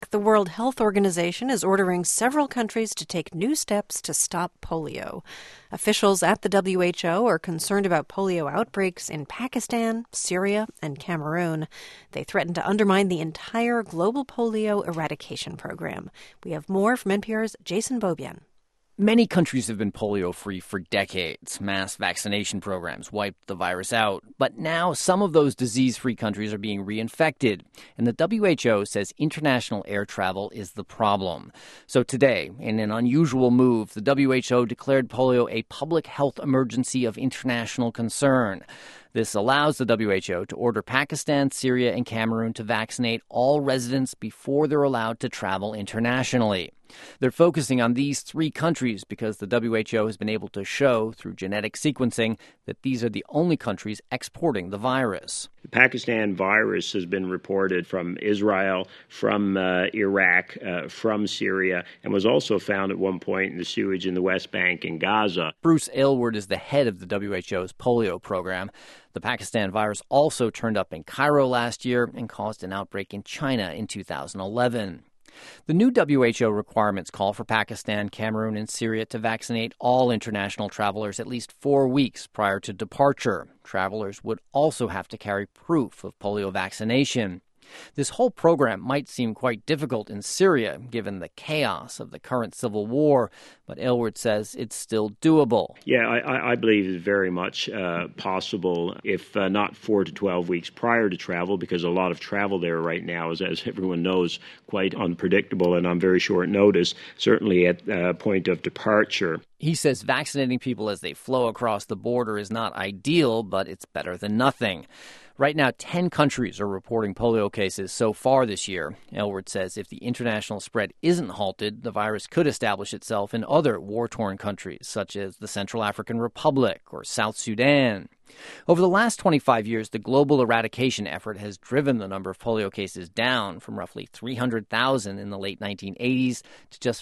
week, the World Health Organization is ordering several countries to take new steps to stop polio. Officials at the WHO are concerned about polio outbreaks in Pakistan, Syria, and Cameroon. They threaten to undermine the entire global polio eradication program. We have more from NPR's Jason Beaubien. Many countries have been polio-free for decades. Mass vaccination programs wiped the virus out. But now some of those disease-free countries are being reinfected. And the WHO says international air travel is the problem. So today, in an unusual move, the WHO declared polio a public health emergency of international concern. This allows the WHO to order Pakistan, Syria, and Cameroon to vaccinate all residents before they're allowed to travel internationally. They're focusing on these three countries because the WHO has been able to show through genetic sequencing that these are the only countries exporting the virus. The Pakistan virus has been reported from Israel, from Iraq, from Syria, and was also found at one point in the sewage in the West Bank in Gaza. Bruce Aylward is the head of the WHO's polio program. The Pakistan virus also turned up in Cairo last year and caused an outbreak in China in 2011. The new WHO requirements call for Pakistan, Cameroon, and Syria to vaccinate all international travelers at least 4 weeks prior to departure. Travelers would also have to carry proof of polio vaccination. This whole program might seem quite difficult in Syria, given the chaos of the current civil war, but Aylward says it's still doable. Yeah, I believe it's very much possible, if not 4 to 12 weeks prior to travel, because a lot of travel there right now is, as everyone knows, quite unpredictable and on very short notice, certainly at the point of departure. He says vaccinating people as they flow across the border is not ideal, but it's better than nothing. Right now, 10 countries are reporting polio cases so far this year. Aylward says if the international spread isn't halted, the virus could establish itself in other war-torn countries, such as the Central African Republic or South Sudan. Over the last 25 years, the global eradication effort has driven the number of polio cases down from roughly 300,000 in the late 1980s to just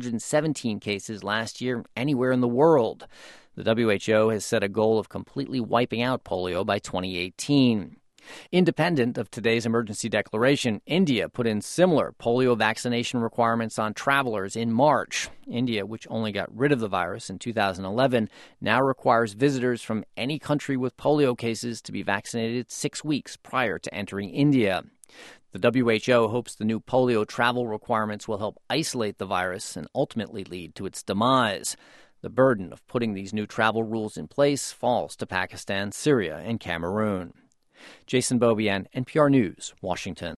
417 cases last year anywhere in the world. The WHO has set a goal of completely wiping out polio by 2018. Independent of today's emergency declaration, India put in similar polio vaccination requirements on travelers in March. India, which only got rid of the virus in 2011, now requires visitors from any country with polio cases to be vaccinated 6 weeks prior to entering India. The WHO hopes the new polio travel requirements will help isolate the virus and ultimately lead to its demise. The burden of putting these new travel rules in place falls to Pakistan, Syria, and Cameroon. Jason Beaubien, NPR News, Washington.